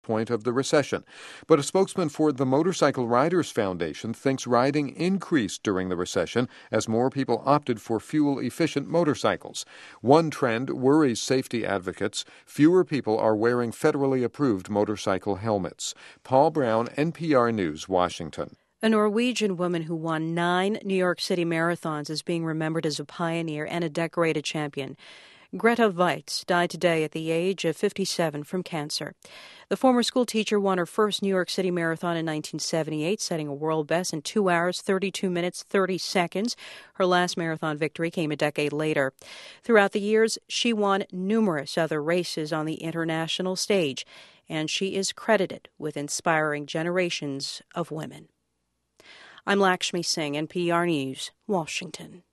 point of the recession. But a spokesman for the Motorcycle Riders Foundation thinks riding increased during the recession as more people opted for fuel-efficient motorcycles. One trend worries safety advocates. Fewer people are wearing federally approved motorcycle helmets. Paul Brown, NPR News, Washington. A Norwegian woman who won 9 New York City marathons is being remembered as a pioneer and a decorated champion. Greta Weitz died today at the age of 57 from cancer. The former school teacher won her first New York City marathon in 1978, setting a world best in 2 hours, 32 minutes, 30 seconds. Her last marathon victory came a decade later. Throughout the years, she won numerous other races on the international stage, and she is credited with inspiring generations of women. I'm Lakshmi Singh, NPR News, Washington.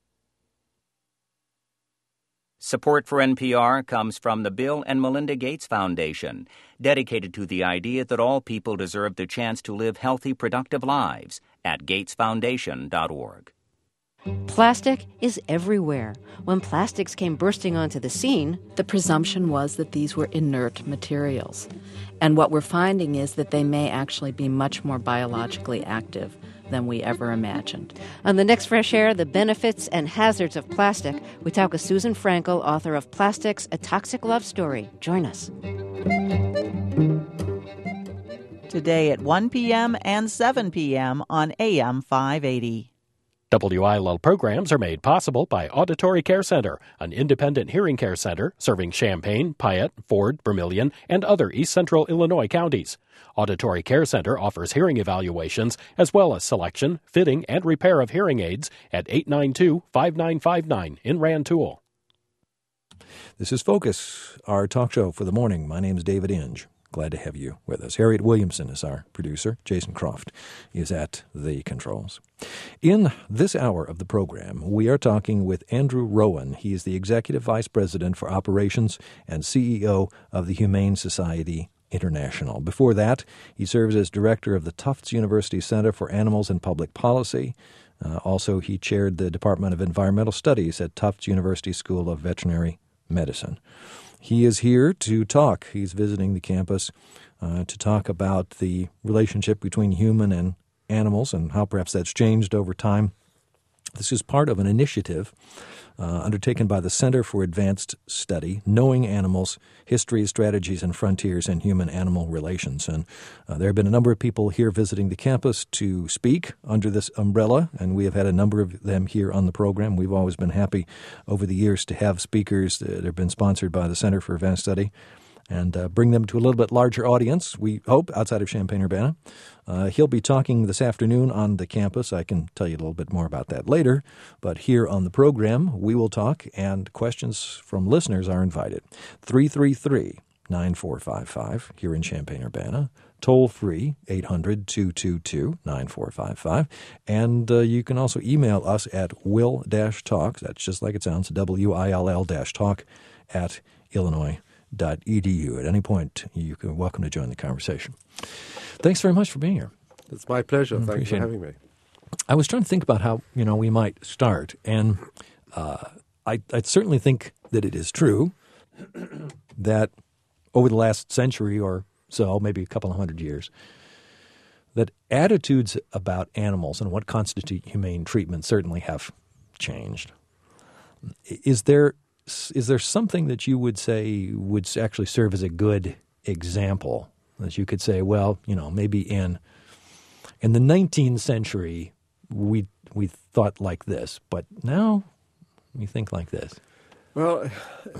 Support for NPR comes from the Bill and Melinda Gates Foundation, dedicated to the idea that all people deserve the chance to live healthy, productive lives at gatesfoundation.org. Plastic is everywhere. When plastics came bursting onto the scene, the presumption was that these were inert materials. And what we're finding is that they may actually be much more biologically active than we ever imagined. On the next Fresh Air, the benefits and hazards of plastic, we talk with Susan Frankel, author of Plastics, A Toxic Love Story. Join us. Today at 1 p.m. and 7 p.m. on AM 580. WILL programs are made possible by Auditory Care Center, an independent hearing care center serving Champaign, Piatt, Ford, Vermilion, and other East Central Illinois counties. Auditory Care Center offers hearing evaluations as well as selection, fitting, and repair of hearing aids at 892-5959 in Rantoul. This is Focus, our talk show for the morning. My name is David Inge. Glad to have you with us. Harriet Williamson is our producer. Jason Croft is at the controls. In this hour of the program, we are talking with Andrew Rowan. He is the Executive Vice President for Operations and CEO of the Humane Society International. Before that, he serves as Director of the Tufts University Center for Animals and Public Policy. Also, he chaired the Department of Environmental Studies at Tufts University School of Veterinary Medicine. He is here to talk. He's visiting the campus to talk about the relationship between human and animals and how perhaps that's changed over time. This is part of an initiative undertaken by the Center for Advanced Study, Knowing Animals, History, Strategies, and Frontiers in Human-Animal Relations. And there have been a number of people here visiting the campus to speak under this umbrella, and we have had a number of them here on the program. We've always been happy over the years to have speakers that have been sponsored by the Center for Advanced Study and bring them to a little bit larger audience, we hope, outside of Champaign-Urbana. He'll be talking this afternoon on the campus. I can tell you a little bit more about that later. But here on the program, we will talk, and questions from listeners are invited. 333-9455 here in Champaign-Urbana. Toll free, 800-222-9455. And you can also email us at will-talk, that's just like it sounds, WILL-talk at Illinois.edu. At any point, you can welcome to join the conversation. Thanks very much for being here. It's my pleasure. Thanks for having me. I was trying to think about how we might start, and I certainly think that it is true that over the last century or so, maybe a couple of 100 years, that attitudes about animals and what constitute humane treatment certainly have changed. Is there something that you would say would actually serve as a good example that you could say, well, maybe in the 19th century we thought like this, but now we think like this? Well,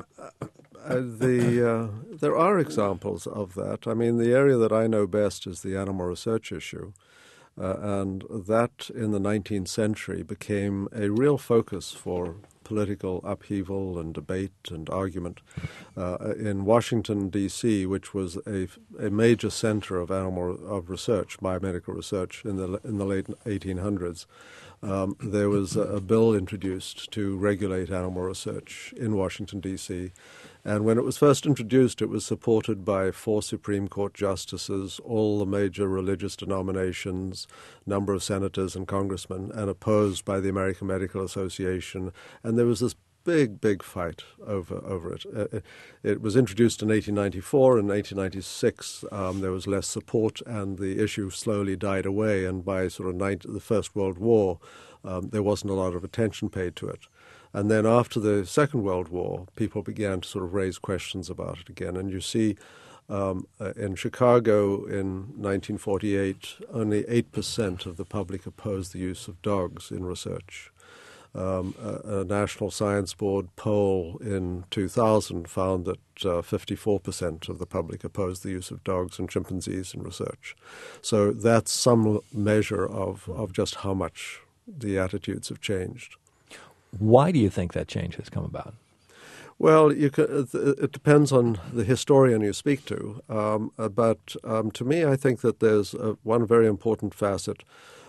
there are examples of that. I mean, the area that I know best is the animal research issue. And that in the 19th century became a real focus for political upheaval and debate and argument in Washington, D.C., which was a major center of research, biomedical research in the late 1800s. There was a bill introduced to regulate animal research in Washington, D.C., and when it was first introduced, it was supported by 4 Supreme Court justices, all the major religious denominations, number of senators and congressmen, and opposed by the American Medical Association. And there was this big fight over it. It was introduced in 1894. In 1896, there was less support, and the issue slowly died away. And by sort of the First World War, there wasn't a lot of attention paid to it. And then after the Second World War, people began to sort of raise questions about it again. And you see in Chicago in 1948, only 8% of the public opposed the use of dogs in research. A National Science Board poll in 2000 found that 54% of the public opposed the use of dogs and chimpanzees in research. So that's some measure of just how much the attitudes have changed. Why do you think that change has come about? Well, it depends on the historian you speak to. But to me, I think that there's one very important facet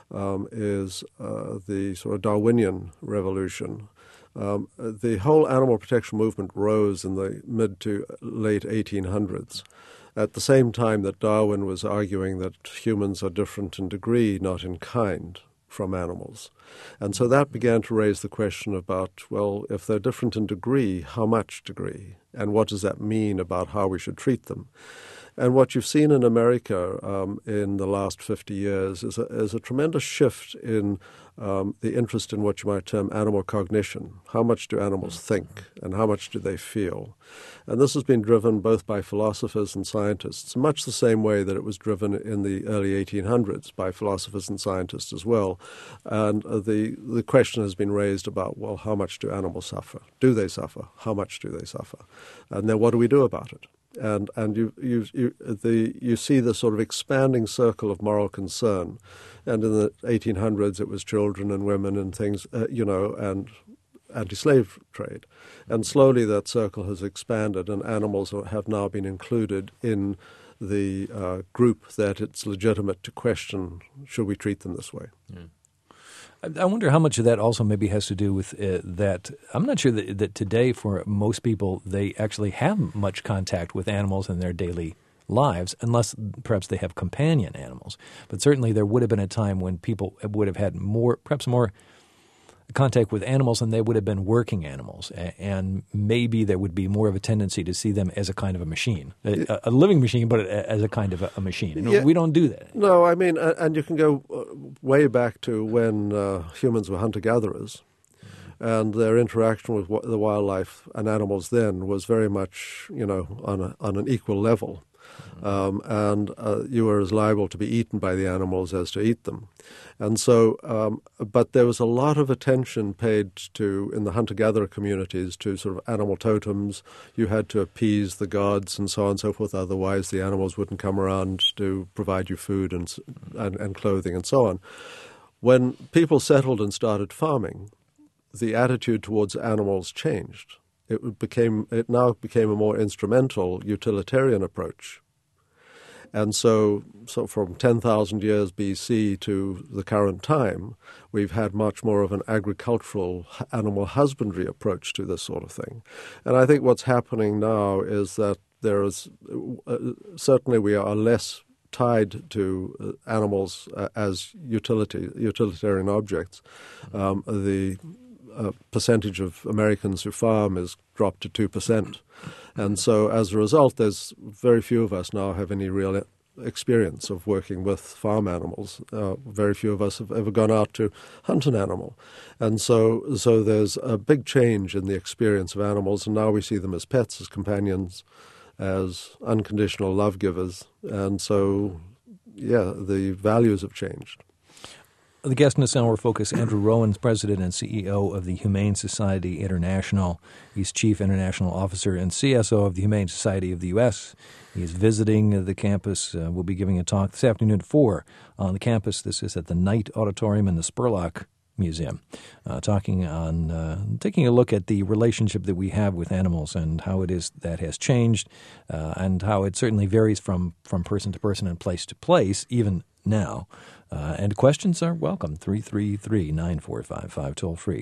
is the sort of Darwinian revolution. The whole animal protection movement rose in the mid to late 1800s. At the same time that Darwin was arguing that humans are different in degree, not in kind, from animals. And so that began to raise the question about, well, if they're different in degree, how much degree? And what does that mean about how we should treat them? And what you've seen in America in the last 50 years is a tremendous shift in the interest in what you might term animal cognition. How much do animals think and how much do they feel? And this has been driven both by philosophers and scientists, much the same way that it was driven in the early 1800s by philosophers and scientists as well. And the question has been raised about, well, how much do animals suffer? Do they suffer? How much do they suffer? And then what do we do about it? And you see the sort of expanding circle of moral concern, and in the 1800s it was children and women and things, and anti-slave trade, and slowly that circle has expanded, and animals have now been included in the group that it's legitimate to question: should we treat them this way? Yeah. I wonder how much of that also maybe has to do with that. I'm not sure that today for most people they actually have much contact with animals in their daily lives, unless perhaps they have companion animals. But certainly there would have been a time when people would have had perhaps more contact with animals and they would have been working animals. And maybe there would be more of a tendency to see them as a kind of a machine, a living machine, but as a kind of a machine. And we don't do that. No, I mean, and you can go way back to when humans were hunter-gatherers. And their interaction with the wildlife and animals then was very much, on an equal level. And you were as liable to be eaten by the animals as to eat them. And so, but there was a lot of attention paid to, in the hunter-gatherer communities, to sort of animal totems. You had to appease the gods and so on and so forth, otherwise the animals wouldn't come around to provide you food and clothing and so on. When people settled and started farming, the attitude towards animals changed. It now became a more instrumental, utilitarian approach. And so from 10,000 years BC to the current time, we've had much more of an agricultural animal husbandry approach to this sort of thing. And I think what's happening now is that there is certainly we are less tied to animals as utilitarian objects. The percentage of Americans who farm is dropped to 2%. And so as a result, there's very few of us now have any real experience of working with farm animals. Very few of us have ever gone out to hunt an animal. And so there's a big change in the experience of animals, and now we see them as pets, as companions, as unconditional love givers. And so, the values have changed. The guest in this hour focus, Andrew Rowan, President and CEO of the Humane Society International. He's Chief International Officer and CSO of the Humane Society of the U.S. He's visiting the campus. We'll be giving a talk this afternoon at 4 on the campus. This is at the Knight Auditorium in the Spurlock Museum, taking a look at the relationship that we have with animals and how it is that has changed and how it certainly varies from person to person and place to place, even now. And questions are welcome. 333-9455, toll free,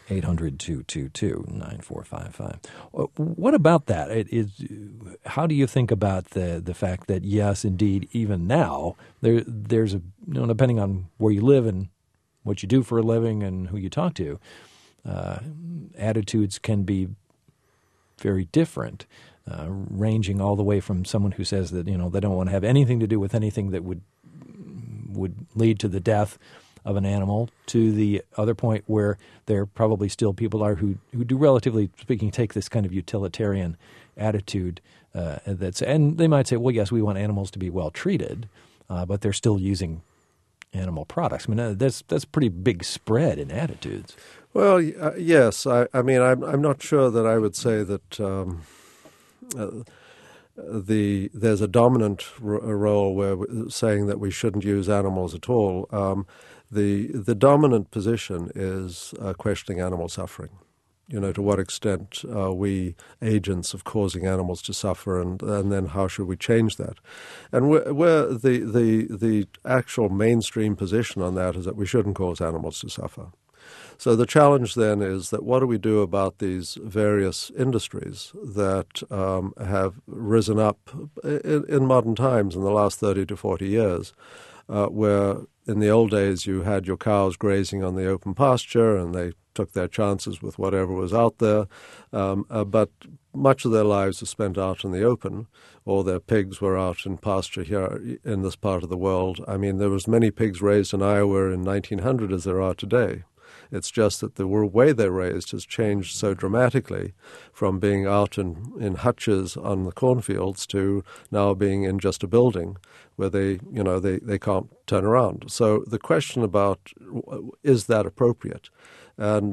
800-222-9455. What about that? How do you think about the fact that, yes, indeed, even now, there's depending on where you live and what you do for a living and who you talk to, attitudes can be very different, ranging all the way from someone who says that, they don't want to have anything to do with anything that would lead to the death of an animal, to the other point where there probably still people are who do, relatively speaking, take this kind of utilitarian attitude. And they might say, well, yes, we want animals to be well treated, but they're still using animal products. I mean, that's a pretty big spread in attitudes. Well, yes. I mean, I'm not sure that I would say that there's a dominant role where we're saying that we shouldn't use animals at all. The dominant position is questioning animal suffering. To what extent are we agents of causing animals to suffer, and then how should we change that? And where the actual mainstream position on that is that we shouldn't cause animals to suffer. So the challenge then is that what do we do about these various industries that have risen up in modern times in the last 30 to 40 years, where in the old days you had your cows grazing on the open pasture and they took their chances with whatever was out there, but much of their lives were spent out in the open, or their pigs were out in pasture here in this part of the world. I mean, there was many pigs raised in Iowa in 1900 as there are today. It's just that the way they're raised has changed so dramatically from being out in hutches on the cornfields to now being in just a building where they can't turn around. So the question about, is that appropriate? And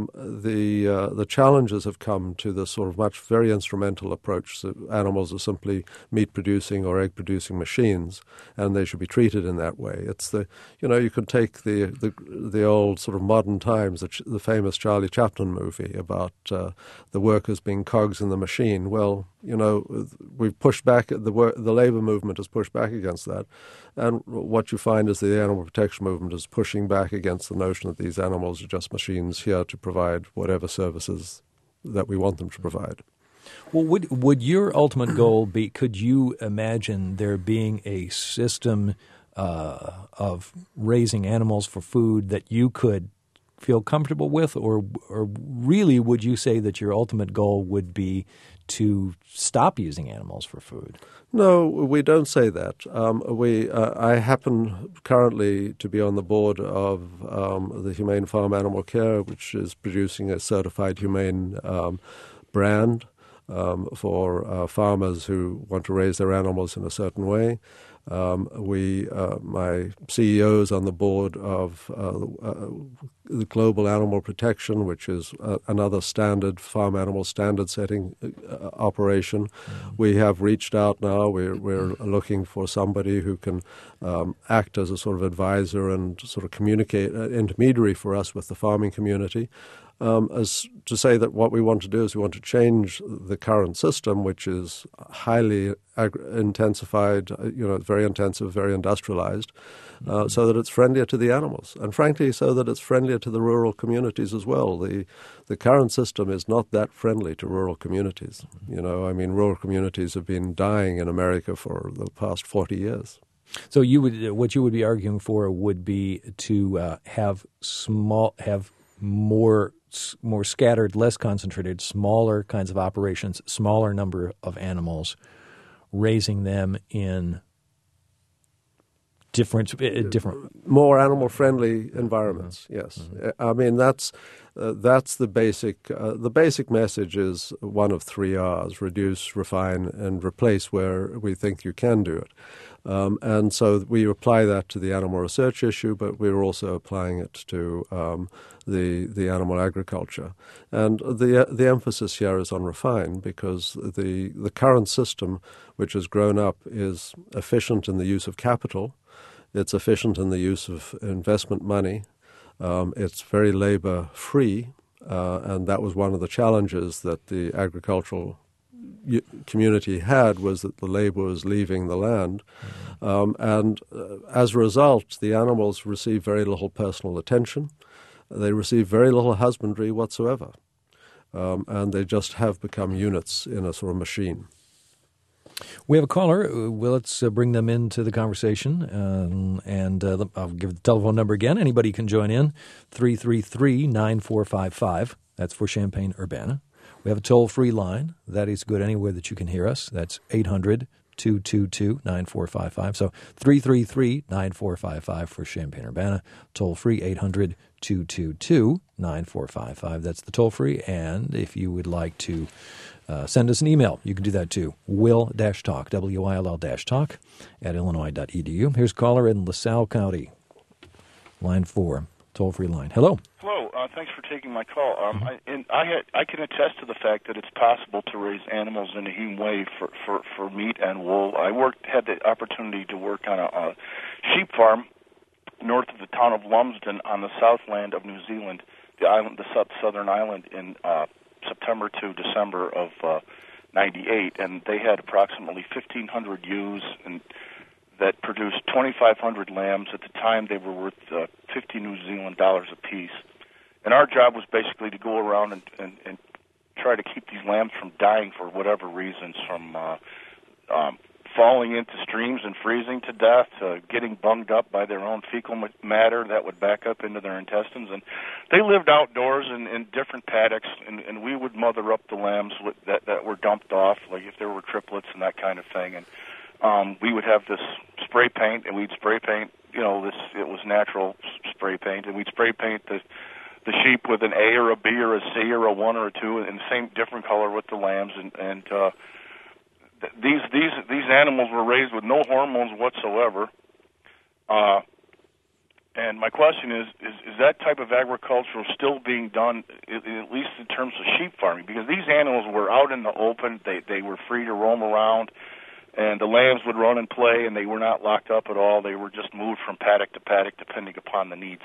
the challenges have come to the sort of very instrumental approach that animals are simply meat-producing or egg-producing machines, and they should be treated in that way. It's you could take the old sort of modern times, the famous Charlie Chaplin movie about the workers being cogs in the machine. Well, we've pushed back, the labor movement has pushed back against that. And what you find is the animal protection movement is pushing back against the notion that these animals are just machines here to provide whatever services that we want them to provide. Well, would your ultimate goal be, could you imagine there being a system of raising animals for food that you could feel comfortable with, or really would you say that your ultimate goal would be to stop using animals for food? No, we don't say that. I happen currently to be on the board of the Humane Farm Animal Care, which is producing a certified humane brand for farmers who want to raise their animals in a certain way. My CEO is on the board of the Global Animal Protection, which is another standard farm animal standard setting operation. We have reached out now. We're looking for somebody who can act as a sort of advisor and sort of communicate, intermediary for us with the farming community. As to say that what we want to do is we want to change the current system, which is highly intensified, very intensive, very industrialized, so that it's friendlier to the animals, and frankly, so that it's friendlier to the rural communities as well. The current system is not that friendly to rural communities. Rural communities have been dying in America for the past 40 years. So what you would be arguing for would be to have more scattered, less concentrated, smaller kinds of operations, smaller number of animals, raising them in different more animal-friendly environments. Yes, I mean that's the basic. The basic message is one of 3 R's: reduce, refine, and replace where we think you can do it. And so we apply that to the animal research issue, but we're also applying it to the animal agriculture. And the emphasis here is on refine, because the current system, which has grown up, is efficient in the use of capital. It's efficient in the use of investment money. It's very labor-free, and that was one of the challenges that the agricultural community had, was that the labor was leaving the land. And as a result, the animals receive very little personal attention. They receive very little husbandry whatsoever. And they just have become units in a sort of machine. We have a caller. Well, let's bring them into the conversation. I'll give the telephone number again. Anybody can join in, 333-9455. That's for Champaign-Urbana. We have a toll-free line. That is good anywhere that you can hear us. That's 800-222-9455. So 333-9455 for Champaign-Urbana. Toll-free, 800-222-9455. That's the toll-free. And if you would like to send us an email, you can do that too. Will-talk, WILL-talk at illinois.edu. Here's a caller in LaSalle County. Line 4, toll-free line. Hello. Hello. Thanks for taking my call. I can attest to the fact that it's possible to raise animals in a human way for meat and wool. I had the opportunity to work on a sheep farm north of the town of Lumsden on the southland of New Zealand, the southern island, in September to December of 98, and they had approximately 1,500 ewes that produced 2,500 lambs. At the time, they were worth 50 New Zealand dollars apiece. And our job was basically to go around and try to keep these lambs from dying for whatever reasons, from falling into streams and freezing to death, getting bunged up by their own fecal matter that would back up into their intestines. And they lived outdoors in different paddocks, and we would mother up the lambs that were dumped off, like if there were triplets and that kind of thing. And we would have this spray paint, and we'd spray paint, it was natural spray paint, and we'd spray paint the sheep with an A or a B or a C or a 1 or a 2, and the same different color with the lambs, and these animals were raised with no hormones whatsoever. And my question is that type of agriculture still being done, at least in terms of sheep farming? Because these animals were out in the open, they were free to roam around, and the lambs would run and play, and they were not locked up at all. They were just moved from paddock to paddock depending upon the needs.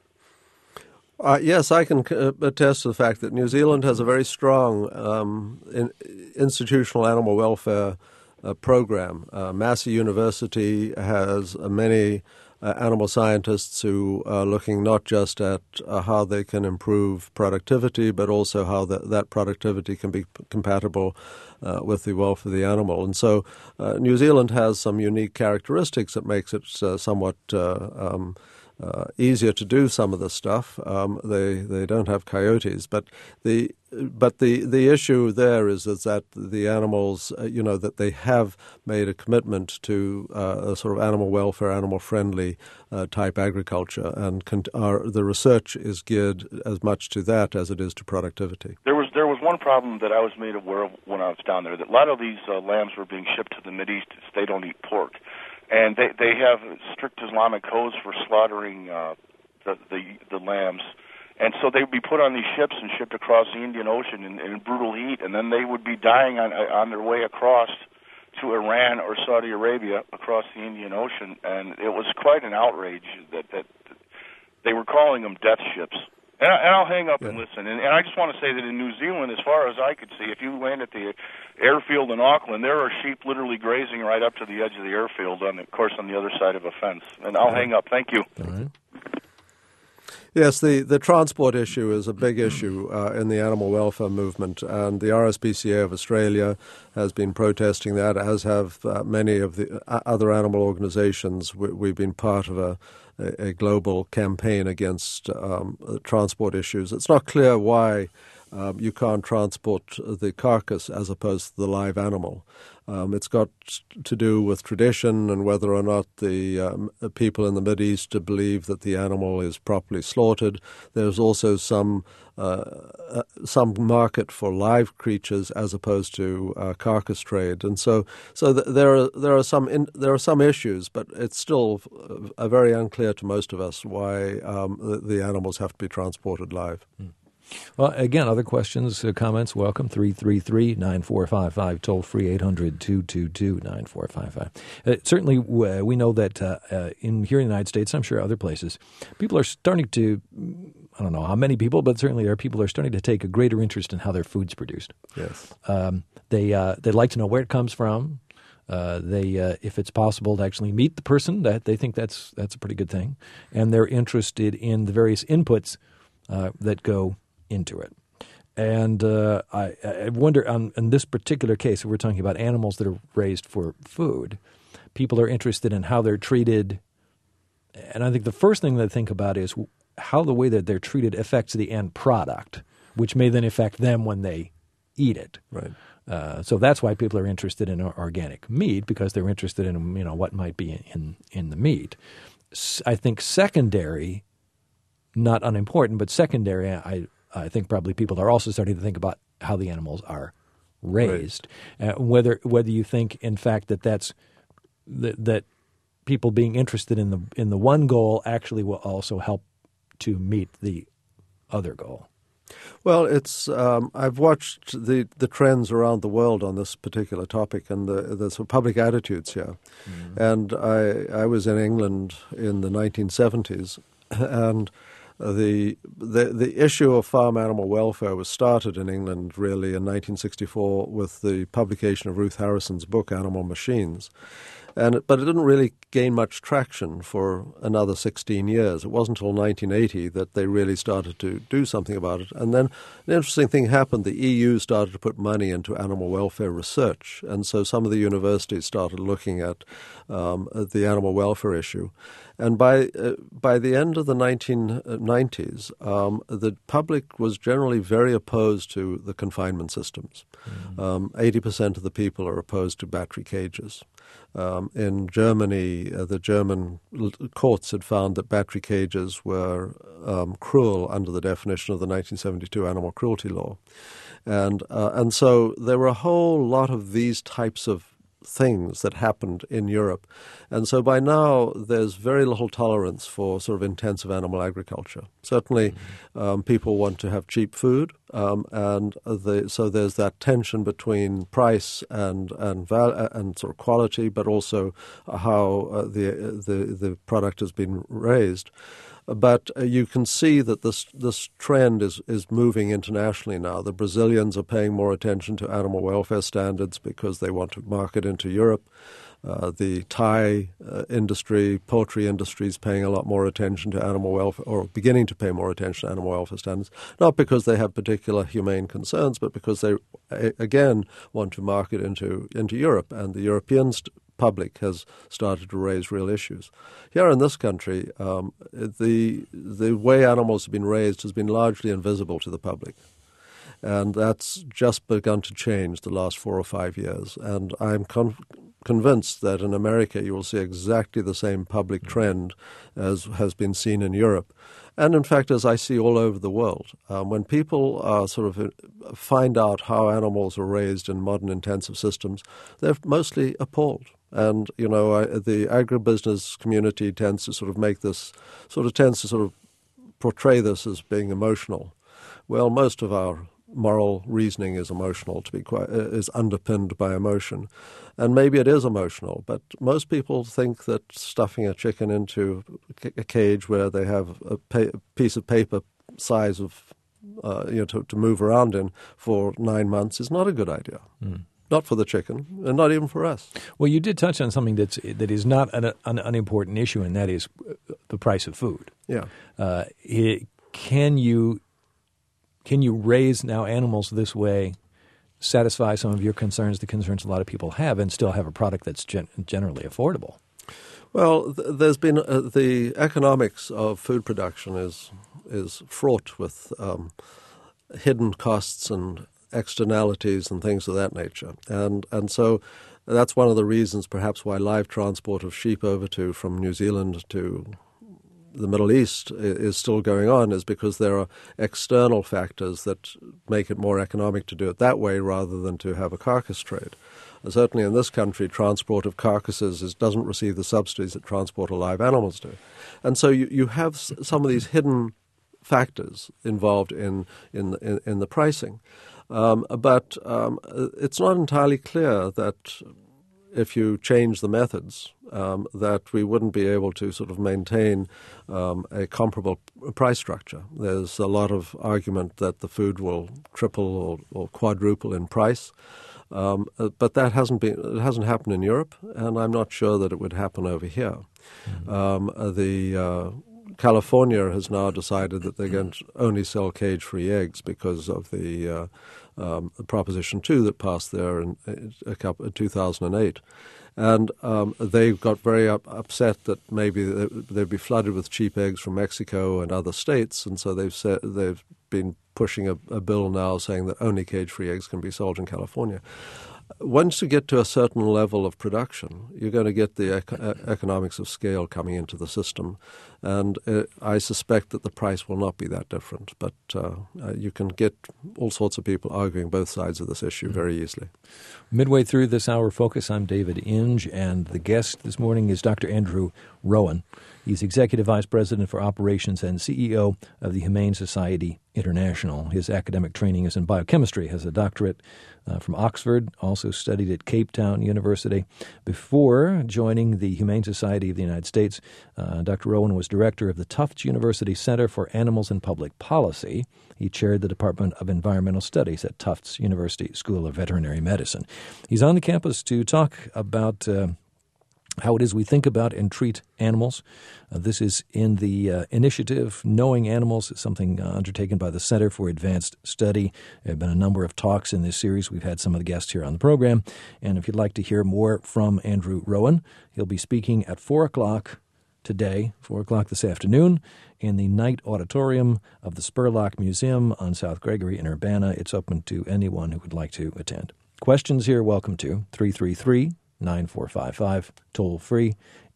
Yes, I can attest to the fact that New Zealand has a very strong institutional animal welfare program. Massey University has many animal scientists who are looking not just at how they can improve productivity, but also how that productivity can be compatible with the welfare of the animal. And so New Zealand has some unique characteristics that makes it somewhat easier to do some of this stuff. They don't have coyotes, but the issue there is that the animals, that they have made a commitment to a sort of animal welfare, animal friendly type agriculture, and the research is geared as much to that as it is to productivity. There was one problem that I was made aware of when I was down there, that a lot of these lambs were being shipped to the Mideast. They don't eat pork. And they have strict Islamic codes for slaughtering the lambs. And so they would be put on these ships and shipped across the Indian Ocean in brutal heat, and then they would be dying on their way across to Iran or Saudi Arabia across the Indian Ocean. And it was quite an outrage that they were calling them death ships. And I'll hang up and listen. And I just want to say that in New Zealand, as far as I could see, if you land at the airfield in Auckland, there are sheep literally grazing right up to the edge of the airfield, on the other side of a fence. And I'll hang up. Thank you. All right. Yes, the transport issue is a big issue in the animal welfare movement, and the RSPCA of Australia has been protesting that, as have many of the other animal organizations. We've been part of a global campaign against transport issues. It's not clear why you can't transport the carcass as opposed to the live animal. It's got to do with tradition and whether or not the people in the Mideast believe that the animal is properly slaughtered. There's also some market for live creatures as opposed to carcass trade, and so there are some issues, but it's still very unclear to most of us why the animals have to be transported live. Well, again, other questions, comments, welcome, 333-9455, toll-free 800-222-9455. Certainly, we know that here in the United States, I'm sure other places, people are starting to, I don't know how many people, but certainly there are people who are starting to take a greater interest in how their food's produced. Yes. They like to know where it comes from. If it's possible to actually meet the person, that they think that's a pretty good thing. And they're interested in the various inputs that go into it. And I wonder, in this particular case, if we're talking about animals that are raised for food, people are interested in how they're treated. And I think the first thing they think about is how the way that they're treated affects the end product, which may then affect them when they eat it. Right. So that's why people are interested in organic meat, because they're interested in what might be in the meat. I think secondary, not unimportant, but secondary, I think probably people are also starting to think about how the animals are raised. Whether you think, in fact, that people being interested in the one goal actually will also help to meet the other goal. Well, it's I've watched the trends around the world on this particular topic and the sort of public attitudes here. Mm-hmm. And I was in England in the 1970s, and the issue of farm animal welfare was started in England really in 1964 with the publication of Ruth Harrison's book Animal Machines. But it didn't really gain much traction for another 16 years. It wasn't until 1980 that they really started to do something about it. And then an interesting thing happened. The EU started to put money into animal welfare research. And so some of the universities started looking at the animal welfare issue. And by the end of the 1990s, the public was generally very opposed to the confinement systems. 80% of the people are opposed to battery cages. In Germany, the German courts had found that battery cages were cruel under the definition of the 1972 animal cruelty law. And so there were a whole lot of these types of things that happened in Europe. And so by now there's very little tolerance for sort of intensive animal agriculture. Certainly people want to have cheap food, so there's that tension between price and sort of quality, but also how the product has been raised. But you can see that this trend is moving internationally now. The Brazilians are paying more attention to animal welfare standards because they want to market into Europe. The Thai industry, poultry industry is paying a lot more attention to animal welfare, or beginning to pay more attention to animal welfare standards, not because they have particular humane concerns, but because they, again, want to market into Europe. And the European public has started to raise real issues. Here in this country, the way animals have been raised has been largely invisible to the public. And that's just begun to change the last 4 or 5 years. And I'm convinced that in America you will see exactly the same public trend as has been seen in Europe. And in fact, as I see all over the world, when people find out how animals are raised in modern intensive systems, they're mostly appalled. And, the agribusiness community tends to portray this as being emotional. Well, most of our moral reasoning is emotional, is underpinned by emotion. And maybe it is emotional, but most people think that stuffing a chicken into a cage where they have a piece of paper size of, to move around in for 9 months is not a good idea. Mm. Not for the chicken, and not even for us. Well, you did touch on something that is not an unimportant issue, and that is the price of food. Yeah. Can you raise now animals this way, satisfy some of your concerns, the concerns a lot of people have, and still have a product that's generally affordable? Well, there's been the economics of food production is fraught with hidden costs and externalities and things of that nature. And so that's one of the reasons perhaps why live transport of sheep from New Zealand to the Middle East is still going on, is because there are external factors that make it more economic to do it that way rather than to have a carcass trade. And certainly in this country, transport of carcasses doesn't receive the subsidies that transport of live animals do. And so you have some of these hidden factors involved in the pricing. But it's not entirely clear that if you change the methods, that we wouldn't be able to sort of maintain a comparable price structure. There's a lot of argument that the food will triple or quadruple in price, but that hasn't happened in Europe, and I'm not sure that it would happen over here. The California has now decided that they're going to only sell cage-free eggs because of the Proposition 2 that passed there in 2008. And they got very upset that maybe they'd be flooded with cheap eggs from Mexico and other states, and so they've been pushing a bill now saying that only cage-free eggs can be sold in California. Once you get to a certain level of production, you're going to get the economics of scale coming into the system. And I suspect that the price will not be that different. But you can get all sorts of people arguing both sides of this issue very easily. Midway through this hour focus, I'm David Inge, and the guest this morning is Dr. Andrew Rowan. He's Executive Vice President for Operations and CEO of the Humane Society International. His academic training is in biochemistry, has a doctorate from Oxford, also studied at Cape Town University. Before joining the Humane Society of the United States, Dr. Rowan was director of the Tufts University Center for Animals and Public Policy. He chaired the Department of Environmental Studies at Tufts University School of Veterinary Medicine. He's on the campus to talk about how it is we think about and treat animals. This is in the initiative Knowing Animals, something undertaken by the Center for Advanced Study. There have been a number of talks in this series. We've had some of the guests here on the program. And if you'd like to hear more from Andrew Rowan, he'll be speaking at 4 o'clock today, 4 o'clock this afternoon, in the Knight Auditorium of the Spurlock Museum on South Gregory in Urbana. It's open to anyone who would like to attend. Questions here, welcome to 333-9455, toll free,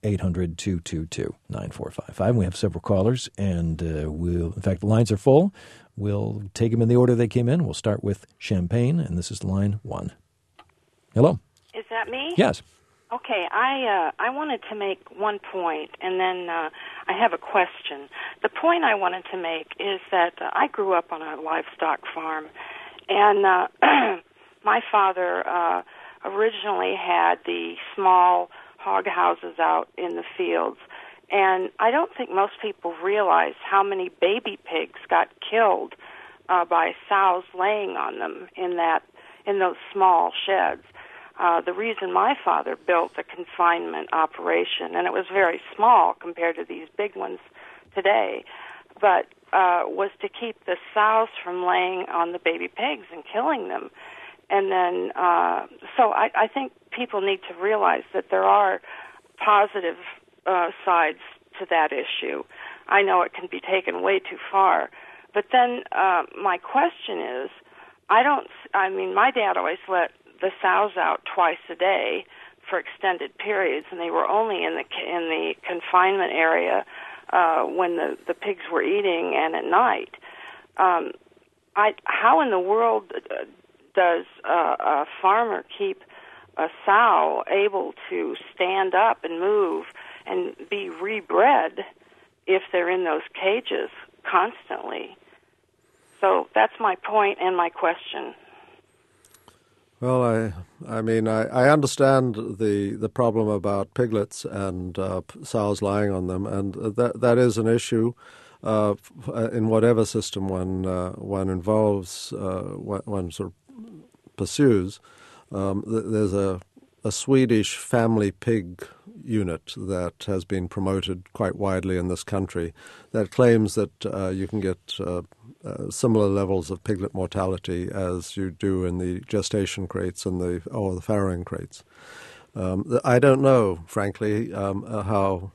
800-222-9455. We have several callers, and in fact, the lines are full. We'll take them in the order they came in. We'll start with Champaign, and this is line 1. Hello. Is that me? Yes. Okay, I wanted to make one point, and then I have a question. The point I wanted to make is that I grew up on a livestock farm, and my father originally had the small hog houses out in the fields, and I don't think most people realize how many baby pigs got killed by sows laying on them in those small sheds. The reason my father built the confinement operation, and it was very small compared to these big ones today, but was to keep the sows from laying on the baby pigs and killing them. And then, so I think people need to realize that there are positive sides to that issue. I know it can be taken way too far. But then my question is, my dad always let the sows out twice a day for extended periods, and they were only in the confinement area when the pigs were eating and at night. How in the world does a farmer keep a sow able to stand up and move and be rebred if they're in those cages constantly? So that's my point and my question. Well, I understand the problem about piglets and sows lying on them, and that is an issue in whatever system one involves, one sort of pursues. There's a Swedish family pig unit that has been promoted quite widely in this country that claims that you can get similar levels of piglet mortality as you do in the gestation crates and the farrowing crates. I don't know, frankly, how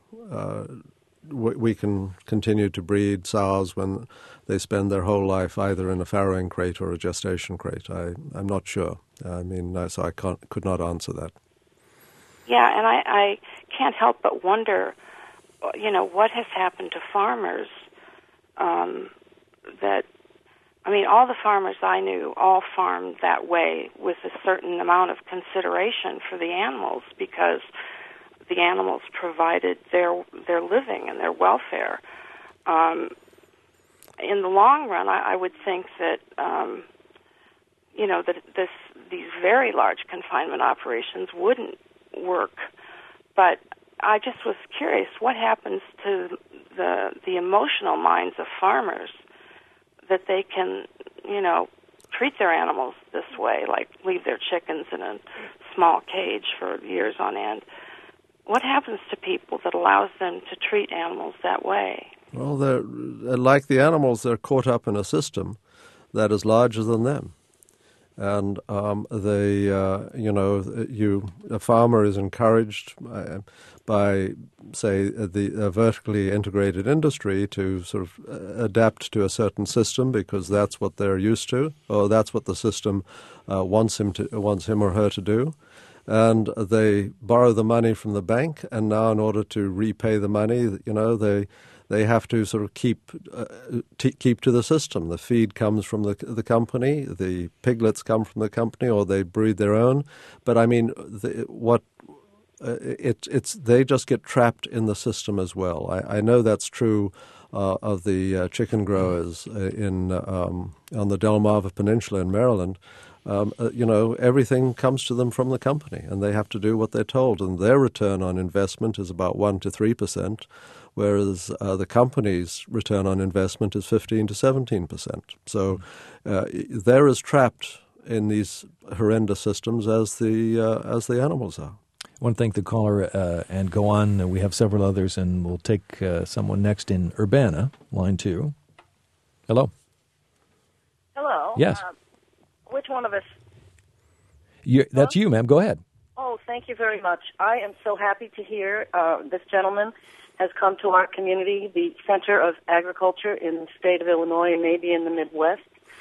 we can continue to breed sows when they spend their whole life either in a farrowing crate or a gestation crate. I'm not sure. So I could not answer that. Yeah, and I can't help but wonder, what has happened to farmers all the farmers I knew all farmed that way with a certain amount of consideration for the animals because the animals provided their living and their welfare. In the long run, I would think that these very large confinement operations wouldn't work. But I just was curious, what happens to the emotional minds of farmers that they can, treat their animals this way, like leave their chickens in a small cage for years on end? What happens to people that allows them to treat animals that way? Well, they're like the animals. They're caught up in a system that is larger than them, and a farmer is encouraged by, say, a vertically integrated industry to sort of adapt to a certain system because that's what they're used to, or that's what the system wants him or her to do. And they borrow the money from the bank, and now in order to repay the money, they have to sort of keep to the system. The feed comes from the company, the piglets come from the company, or they breed their own. But I mean, they just get trapped in the system as well. I know that's true of the chicken growers on the Delmarva Peninsula in Maryland. Everything comes to them from the company, and they have to do what they're told. And their return on investment is about 1% to 3%, whereas the company's return on investment is 15% to 17%. So they're as trapped in these horrendous systems as the animals are. I want to thank the caller and go on. We have several others, and we'll take someone next in Urbana, line 2. Hello. Hello. Yes. Which one of us? That's you, ma'am. Go ahead. Oh, thank you very much. I am so happy to hear this gentleman has come to our community, the Center of Agriculture in the state of Illinois and maybe in the Midwest.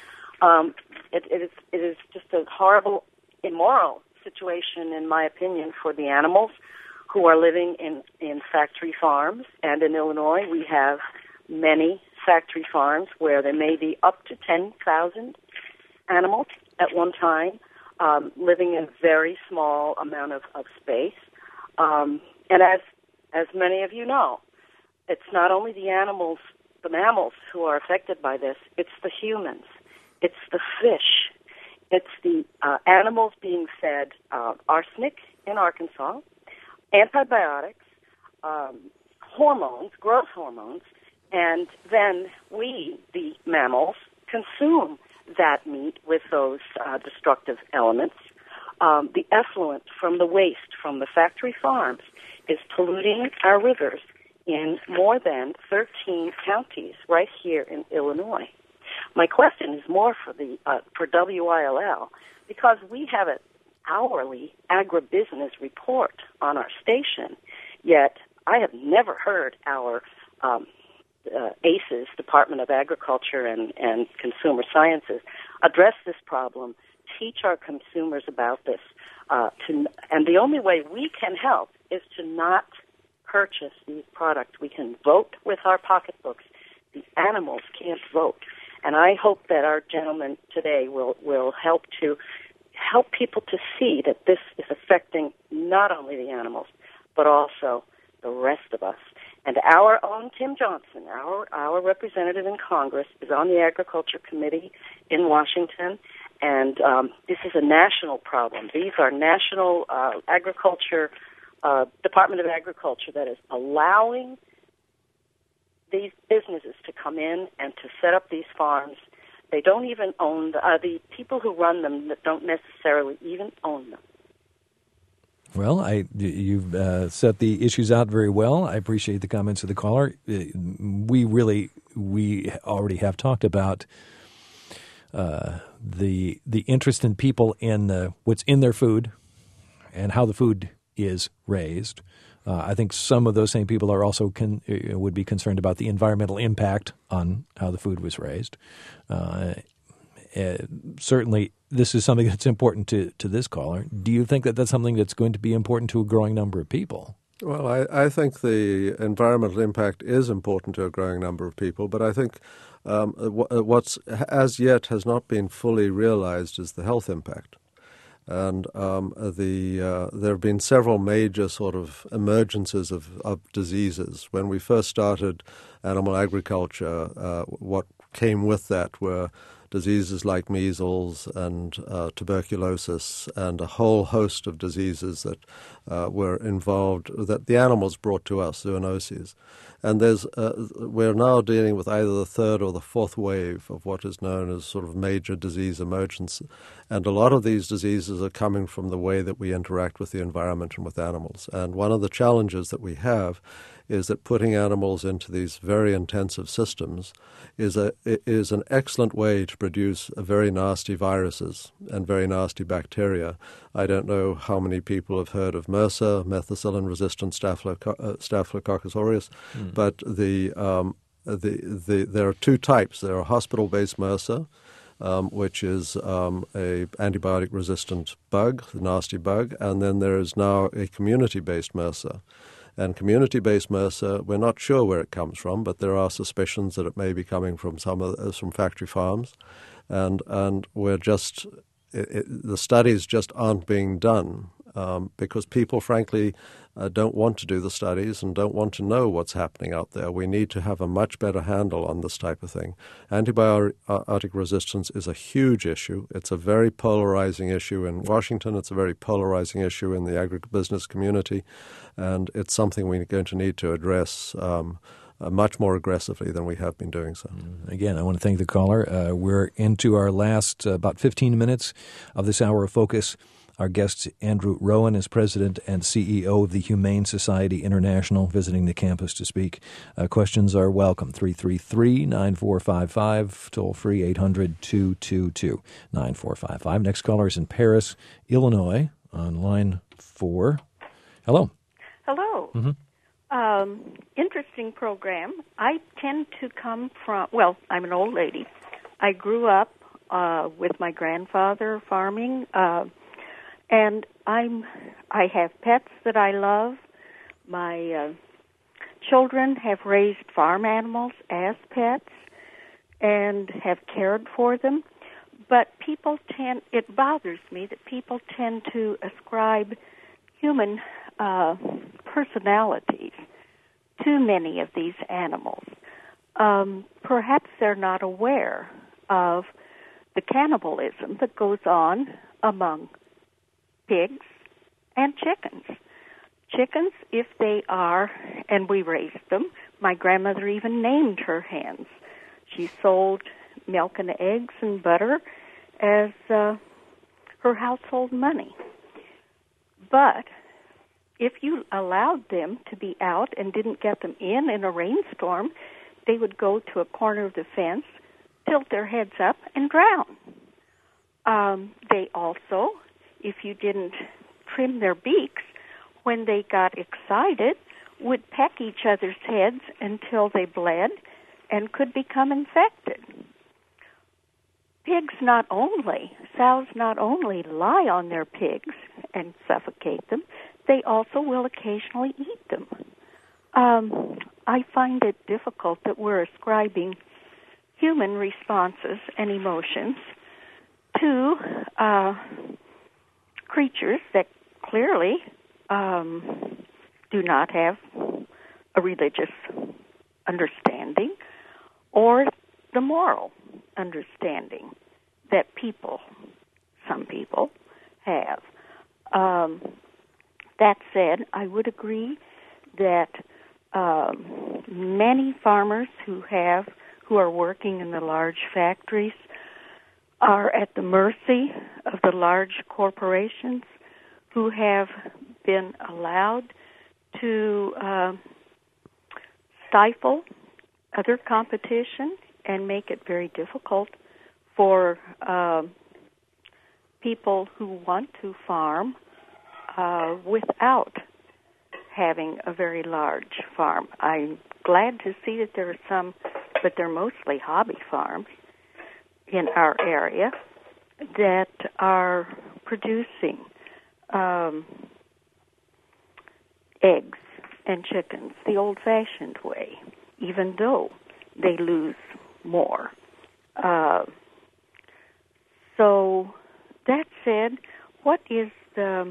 It is just a horrible, immoral situation, in my opinion, for the animals who are living in factory farms. And in Illinois, we have many factory farms where there may be up to 10,000 animals at one time, living in a very small amount of space. And as many of you know, it's not only the mammals who are affected by this, it's the humans, it's the fish, it's the animals being fed arsenic in Arkansas, antibiotics, hormones, growth hormones, and then we, the mammals, consume that meat with those destructive elements. The effluent from the waste from the factory farms is polluting our rivers in more than 13 counties right here in Illinois. My question is more for WILL, because we have an hourly agribusiness report on our station, yet I have never heard our ACES, Department of Agriculture and Consumer Sciences, address this problem, teach our consumers about this. And the only way we can help is to not purchase these products. We can vote with our pocketbooks. The animals can't vote. And I hope that our gentleman today will help people to see that this is affecting not only the animals, but also the rest of us. And our own Tim Johnson, our representative in Congress, is on the Agriculture Committee in Washington, and this is a national problem. These are national agriculture, Department of Agriculture that is allowing these businesses to come in and to set up these farms. They don't even own the people who run them that don't necessarily even own them. Well, you've set the issues out very well. I appreciate the comments of the caller. We already have talked about the interest in people in what's in their food and how the food is raised. I think some of those same people are also would be concerned about the environmental impact on how the food was raised. Certainly, this is something that's important to this caller. Do you think that that's something that's going to be important to a growing number of people? Well, I think the environmental impact is important to a growing number of people, but I think what's as yet has not been fully realized is the health impact. And there have been several major sort of emergences of diseases. When we first started animal agriculture, what came with that were diseases like measles and tuberculosis and a whole host of diseases that were involved, that the animals brought to us, zoonoses. And we're now dealing with either the third or the fourth wave of what is known as sort of major disease emergence. And a lot of these diseases are coming from the way that we interact with the environment and with animals. And one of the challenges that we have is that putting animals into these very intensive systems is an excellent way to produce very nasty viruses and very nasty bacteria. I don't know how many people have heard of MRSA, methicillin-resistant Staphylococcus aureus, but there are two types. There are hospital-based MRSA, which is a antibiotic-resistant bug, the nasty bug, and then there is now a community-based MRSA. And community-based MRSA, we're not sure where it comes from, but there are suspicions that it may be coming from from factory farms, and we're just the studies just aren't being done because people, frankly, don't want to do the studies and don't want to know what's happening out there. We need to have a much better handle on this type of thing. Antibiotic resistance is a huge issue. It's a very polarizing issue in Washington. It's a very polarizing issue in the agribusiness community, and it's something we're going to need to address much more aggressively than we have been doing so. Again, I want to thank the caller. We're into our last about 15 minutes of this hour of focus. Our guest, Andrew Rowan, is president and CEO of the Humane Society International, visiting the campus to speak. Questions are welcome. 333-9455, toll-free 800-222-9455. Next caller is in Paris, Illinois, on line 4. Hello. Hello. Mm-hmm. Interesting program. I tend to come from, I'm an old lady. I grew up with my grandfather farming, and I have pets that I love. My children have raised farm animals as pets and have cared for them. But it bothers me that people tend to ascribe human personalities to many of these animals. Perhaps they're not aware of the cannibalism that goes on among pigs and chickens. Chickens, if they are, and we raised them, my grandmother even named her hens. She sold milk and eggs and butter as her household money. But if you allowed them to be out and didn't get them in a rainstorm, they would go to a corner of the fence, tilt their heads up, and drown. They also, if you didn't trim their beaks, when they got excited, would peck each other's heads until they bled and could become infected. Sows not only lie on their pigs and suffocate them, they also will occasionally eat them. I find it difficult that we're ascribing human responses and emotions to creatures that clearly do not have a religious understanding or the moral understanding that some people have. That said, I would agree that many farmers who are working in the large factories are at the mercy of the large corporations who have been allowed to stifle other competition and make it very difficult for people who want to farm without having a very large farm. I'm glad to see that there are some, but they're mostly hobby farms in our area that are producing eggs and chickens the old-fashioned way, even though they lose more. So that said, what is the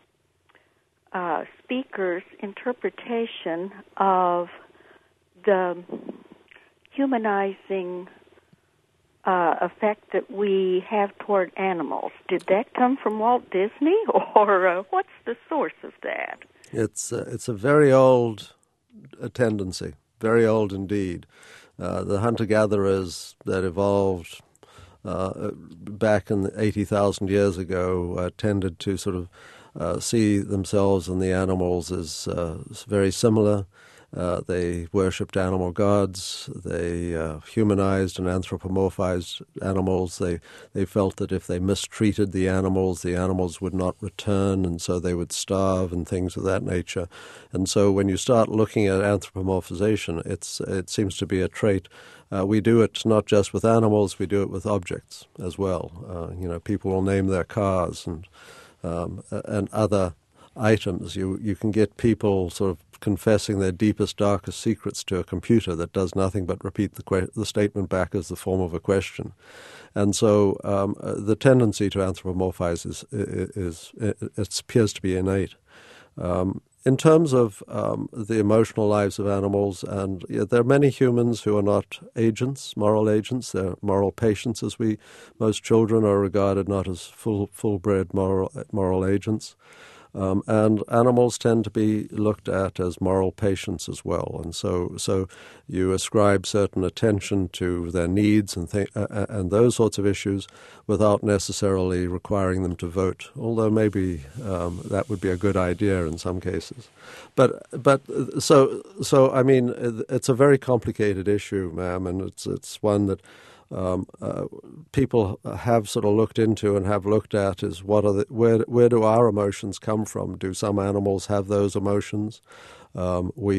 speaker's interpretation of the humanizing effect that we have toward animals. Did that come from Walt Disney, or what's the source of that? It's a very old tendency, very old indeed. The hunter-gatherers that evolved back in 80,000 years ago tended to sort of see themselves and the animals as very similar. They worshipped animal gods. They humanized and anthropomorphized animals. They felt that if they mistreated the animals would not return, and so they would starve and things of that nature. And so when you start looking at anthropomorphization, it seems to be a trait. We do it not just with animals, we do it with objects as well. People will name their cars and other items. You can get people sort of confessing their deepest, darkest secrets to a computer that does nothing but repeat the statement back as the form of a question. And so the tendency to anthropomorphize it appears to be innate. In terms of the emotional lives of animals, and there are many humans who are not agents, moral agents. They're moral patients, as most children are regarded not as full-bred moral agents. And animals tend to be looked at as moral patients as well, and so you ascribe certain attention to their needs and those sorts of issues without necessarily requiring them to vote. Although maybe that would be a good idea in some cases, so I mean it's a very complicated issue, ma'am, and it's one that people have sort of looked into and have looked at is where do our emotions come from? Do some animals have those emotions? We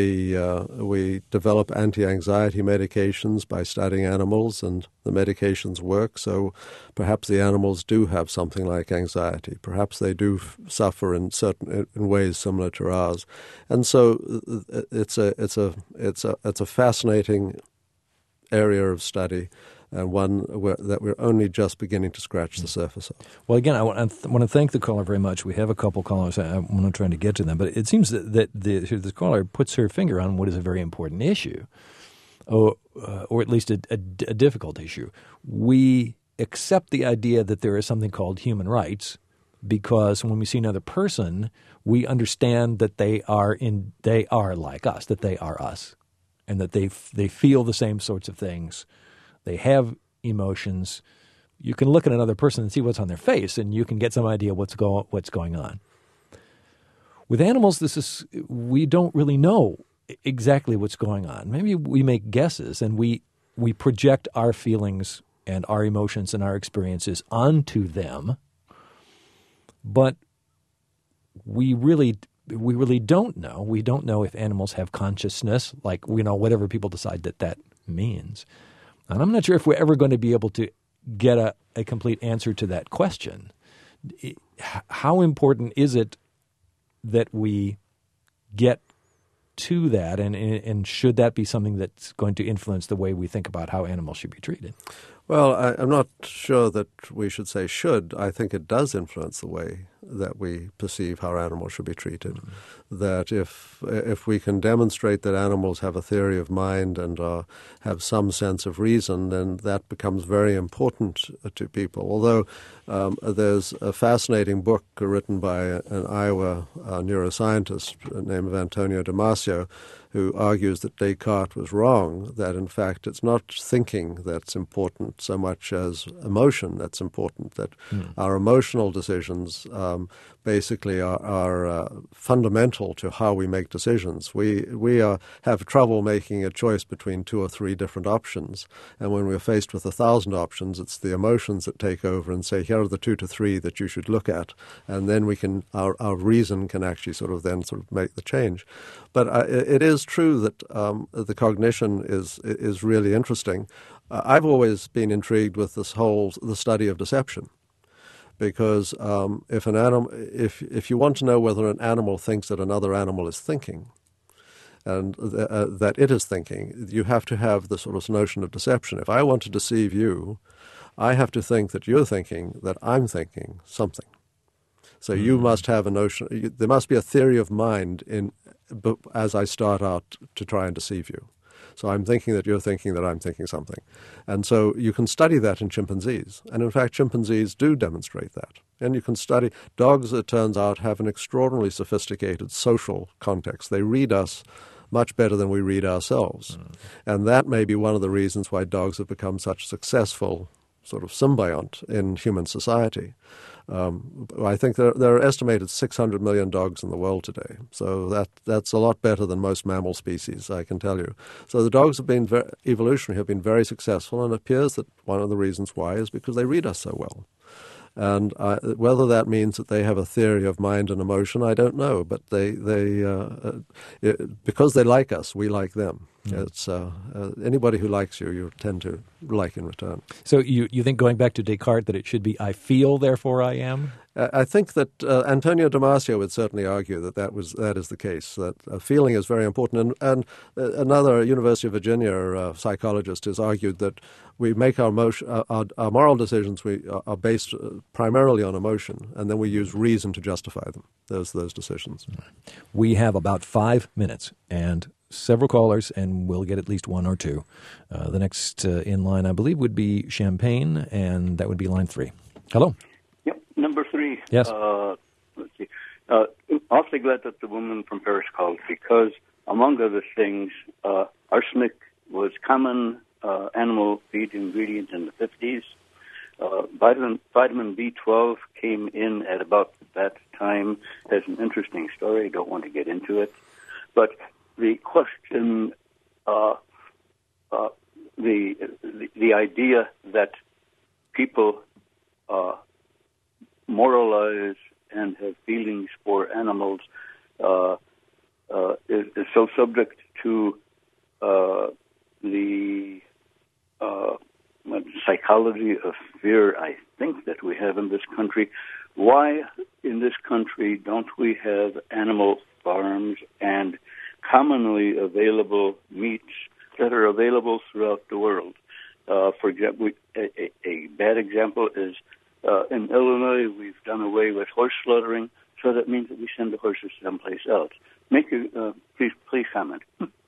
develop anti-anxiety medications by studying animals, and the medications work. So perhaps the animals do have something like anxiety. Perhaps they do suffer in ways similar to ours. And so it's a fascinating area of study, and one that we're only just beginning to scratch the surface of. Well, again, I want to thank the caller very much. We have a couple callers. I'm not trying to get to them, but it seems that the caller puts her finger on what is a very important issue, or at least a difficult issue. We accept the idea that there is something called human rights because when we see another person, we understand that they are like us, that they are us. And that they feel the same sorts of things. They have emotions. You can look at another person and see what's on their face, and you can get some idea what's going on. With animals, we don't really know exactly what's going on. Maybe we make guesses, and we project our feelings and our emotions and our experiences onto them. But we really don't know. We don't know if animals have consciousness, like whatever people decide that means. And I'm not sure if we're ever going to be able to get a complete answer to that question. How important is it that we get to that, and should that be something that's going to influence the way we think about how animals should be treated? Well, I'm not sure that we should say should. I think it does influence the way that we perceive how animals should be treated. Mm-hmm. That if we can demonstrate that animals have a theory of mind and have some sense of reason, then that becomes very important to people. Although there's a fascinating book written by an Iowa neuroscientist named Antonio Damasio, who argues that Descartes was wrong, that in fact it's not thinking that's important so much as emotion that's important, that our emotional decisions basically are fundamental to how we make decisions. We have trouble making a choice between 2 or 3 different options, and when we're faced with 1,000 options, it's the emotions that take over and say, here are the 2 to 3 that you should look at, and then our reason can actually sort of make the change. But it is true that the cognition is really interesting. I've always been intrigued with the study of deception, because if you want to know whether an animal thinks that another animal is thinking, and that it is thinking, you have to have the sort of notion of deception. If I want to deceive you, I have to think that you're thinking that I'm thinking something. So you must have a notion. There must be a theory of mind as I start out to try and deceive you. So I'm thinking that you're thinking that I'm thinking something. And so you can study that in chimpanzees. And in fact, chimpanzees do demonstrate that. And you can study dogs, it turns out, have an extraordinarily sophisticated social context. They read us much better than we read ourselves. And that may be one of the reasons why dogs have become such a successful sort of symbiont in human society. I think there are estimated 600 million dogs in the world today. So that's a lot better than most mammal species, I can tell you. So the dogs have been evolutionary have been very successful, and it appears that one of the reasons why is because they read us so well. And whether that means that they have a theory of mind and emotion, I don't know. But because they like us, we like them. It's anybody who likes you, you tend to like in return. So you think, going back to Descartes, that it should be "I feel, therefore I am"? I think that Antonio Damasio would certainly argue that is the case, that feeling is very important. And another University of Virginia psychologist has argued that we make our moral decisions are based primarily on emotion, and then we use reason to justify them, those decisions. We have about 5 minutes and several callers, and we'll get at least one or two. The next in line, I believe, would be Champaign, and that would be line 3. Hello. Yep, number 3. Yes. Let's see. Awfully glad that the woman from Paris called, because, among other things, arsenic was common animal feed ingredient in the 50s. Vitamin B12 came in at about that time. There's an interesting story. I don't want to get into it. But the question, the idea that people moralize and have feelings for animals is so subject to the psychology of fear, I think, that we have in this country. Why in this country don't we have animal farms and commonly available meats that are available throughout the world? For example, a bad example is in Illinois, we've done away with horse slaughtering, so that means that we send the horses someplace else. Please comment.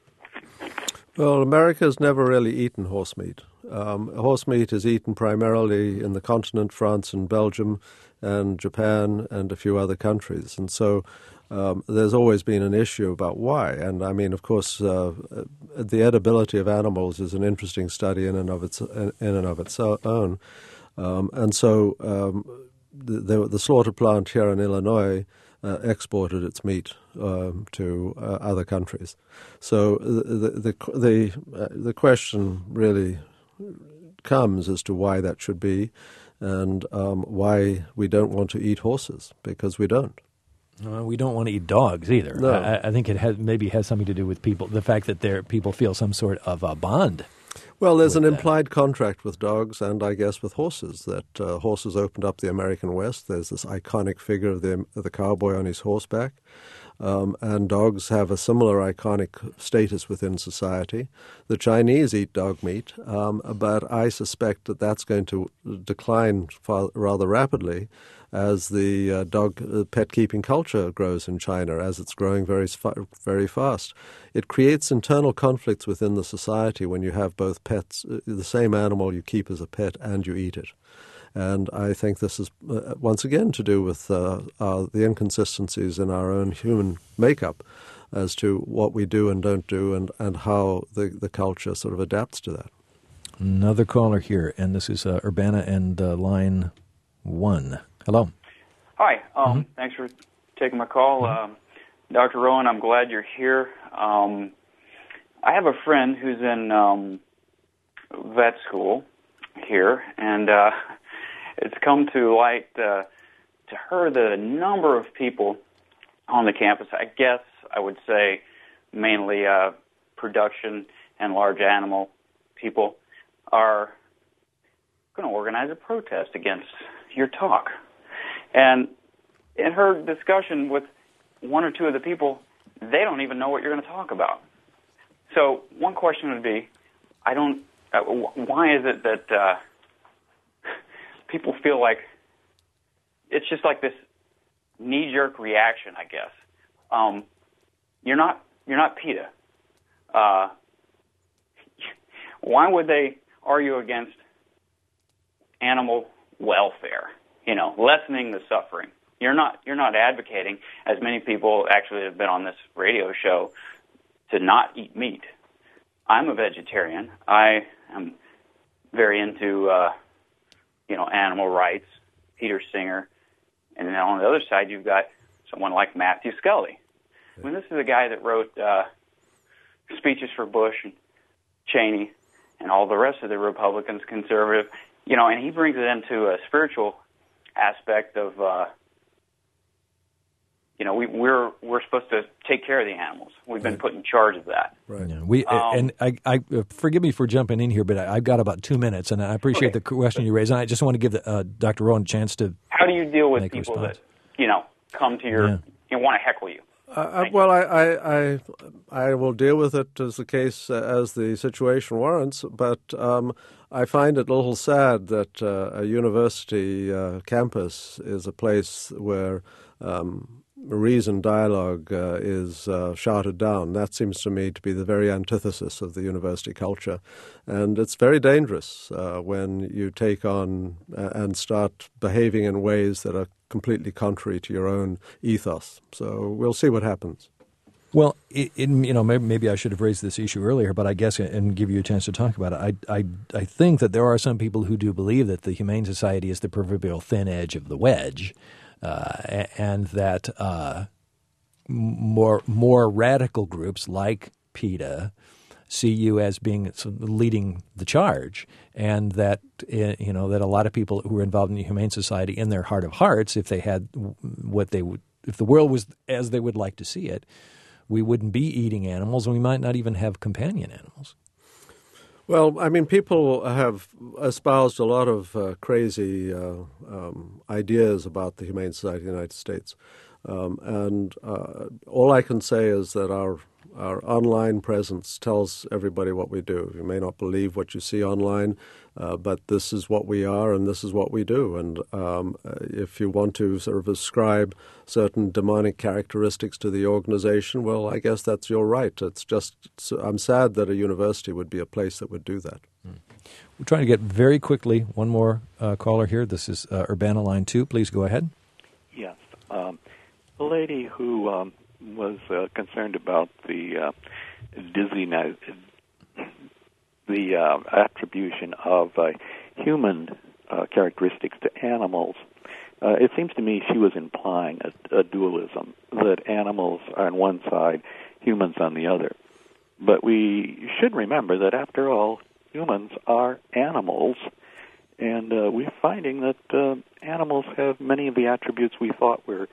Well, America's never really eaten horse meat. Horse meat is eaten primarily in the continent, France and Belgium and Japan and a few other countries. And so there's always been an issue about why. And I mean, of course, the edibility of animals is an interesting study in and of its own. And so the slaughter plant here in Illinois exported its meat to other countries. So the question really comes as to why that should be, and why we don't want to eat horses, because we don't. We don't want to eat dogs either. No. I think it maybe has something to do with people, the fact that people feel some sort of a bond. Well, there's an implied contract with dogs and I guess with horses, that horses opened up the American West. There's this iconic figure of the cowboy on his horseback. And dogs have a similar iconic status within society. The Chinese eat dog meat, but I suspect that that's going to decline rather rapidly as the dog pet-keeping culture grows in China, as it's growing very, very fast. It creates internal conflicts within the society when you have both pets, the same animal you keep as a pet and you eat it. And I think this is, once again, to do with the inconsistencies in our own human makeup as to what we do and don't do, and how the culture sort of adapts to that. Another caller here, and this is Urbana and line 1. Hello. Hi. Thanks for taking my call. Dr. Rowan, I'm glad you're here. I have a friend who's in vet school here, and it's come to light to her the number of people on the campus, I guess I would say mainly production and large animal people, are going to organize a protest against your talk. And in her discussion with one or two of the people, they don't even know what you're going to talk about. So one question would be, why is it that people feel like it's just like this knee-jerk reaction, I guess. You're not PETA. why would they argue against animal welfare? Lessening the suffering. You're not advocating, as many people actually have been on this radio show, to not eat meat. I'm a vegetarian. I am very into animal rights, Peter Singer, and then on the other side you've got someone like Matthew Scully. I mean, this is a guy that wrote speeches for Bush and Cheney and all the rest of the Republicans, conservative, and he brings it into a spiritual aspect of, we're supposed to take care of the animals. We've been put in charge of that. Right. Yeah, and I forgive me for jumping in here, but I've got about 2 minutes, and I appreciate the question you raised. And I just want to give Dr. Rowan a chance to. How do you deal with people that come to your want to heckle you? Well, I will deal with it as the situation warrants, but I find it a little sad that a university campus is a place where reason dialogue is shouted down. That seems to me to be the very antithesis of the university culture. And it's very dangerous when you take on and start behaving in ways that are completely contrary to your own ethos. So we'll see what happens. Well, maybe I should have raised this issue earlier, but I guess and give you a chance to talk about it. I think that there are some people who do believe that the Humane Society is the proverbial thin edge of the wedge, and that more radical groups like PETA see you as being leading the charge, and that that a lot of people who are involved in the Humane Society, in their heart of hearts, if they had if the world was as they would like to see it, we wouldn't be eating animals, and we might not even have companion animals. Well, I mean, people have espoused a lot of crazy ideas about the Humane Society of the United States. And all I can say is that our online presence tells everybody what we do. You may not believe what you see online, but this is what we are and this is what we do. And if you want to sort of ascribe certain demonic characteristics to the organization, well, I guess that's your right. It's just I'm sad that a university would be a place that would do that. We're trying to get very quickly one more caller here. This is Urbana Line 2. Please go ahead. Yes. A lady who was concerned about the dizziness, the attribution of human characteristics to animals. It seems to me she was implying a dualism, that animals are on one side, humans on the other. But we should remember that, after all, humans are animals, and we're finding that animals have many of the attributes we thought were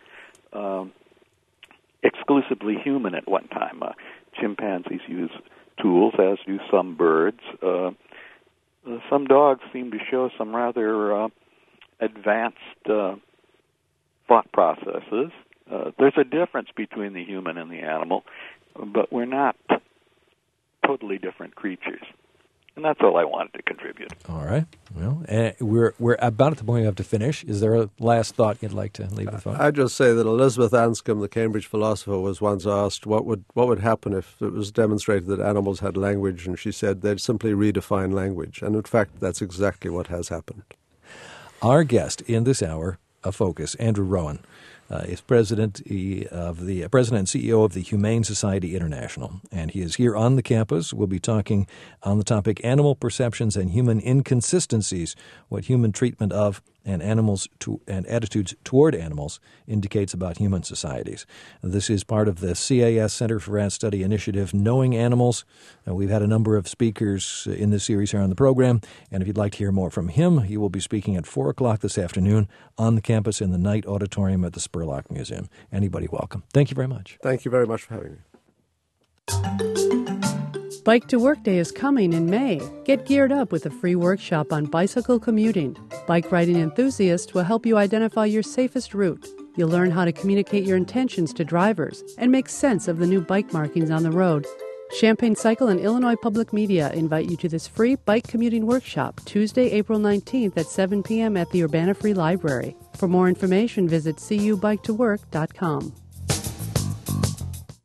exclusively human at one time. Chimpanzees use tools, as do some birds. Some dogs seem to show some rather advanced thought processes. There's a difference between the human and the animal, but we're not totally different creatures. And that's all I wanted to contribute. All right. Well, we're about at the point we have to finish. Is there a last thought you'd like to leave with? I'd just say that Elizabeth Anscombe, the Cambridge philosopher, was once asked what would happen if it was demonstrated that animals had language, and she said they'd simply redefine language. And in fact, that's exactly what has happened. Our guest in this hour of Focus, Andrew Rowan, is president and CEO of the Humane Society International, and he is here on the campus. We'll be talking on the topic Animal Perceptions and Human Inconsistencies, what human treatment of and animals and attitudes toward animals indicates about human societies. This is part of the CAS Center for Rat Study Initiative, Knowing Animals. We've had a number of speakers in this series here on the program, and if you'd like to hear more from him, he will be speaking at 4 o'clock this afternoon on the campus in the Knight Auditorium at the Spurlock Museum. Anybody welcome. Thank you very much. Thank you very much for having me. Bike to Work Day is coming in May. Get geared up with a free workshop on bicycle commuting. Bike riding enthusiasts will help you identify your safest route. You'll learn how to communicate your intentions to drivers and make sense of the new bike markings on the road. Champaign Cycle and Illinois Public Media invite you to this free bike commuting workshop Tuesday, April 19th at 7 p.m. at the Urbana Free Library. For more information, visit cubiketowork.com.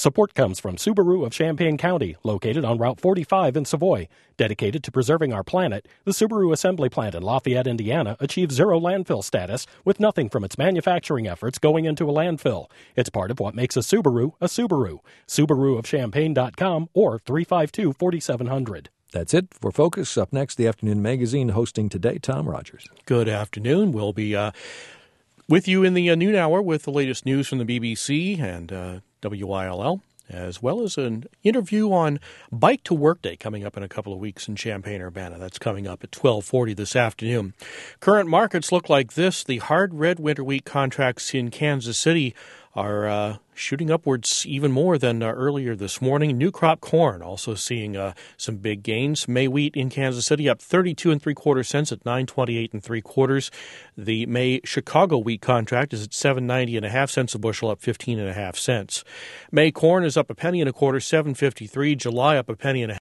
Support comes from Subaru of Champaign County, located on Route 45 in Savoy. Dedicated to preserving our planet, the Subaru assembly plant in Lafayette, Indiana, achieves zero landfill status with nothing from its manufacturing efforts going into a landfill. It's part of what makes a Subaru a Subaru. SubaruofChampaign.com or 352-4700. That's it for Focus. Up next, the Afternoon Magazine hosting today, Tom Rogers. Good afternoon. We'll be with you in the noon hour with the latest news from the BBC and WILL, as well as an interview on Bike to Work Day coming up in a couple of weeks in Champaign-Urbana. That's coming up at 12:40 this afternoon. Current markets look like this. The hard red winter wheat contracts in Kansas City are shooting upwards even more than earlier this morning. New crop corn also seeing some big gains. May wheat in Kansas City up 32 3/4 cents at 9.28 3/4. The May Chicago wheat contract is at 7.90 1/2 cents a bushel, up 15 1/2 cents. May corn is up 1 1/4 penny, 7.53. July up 1 1/2 penny.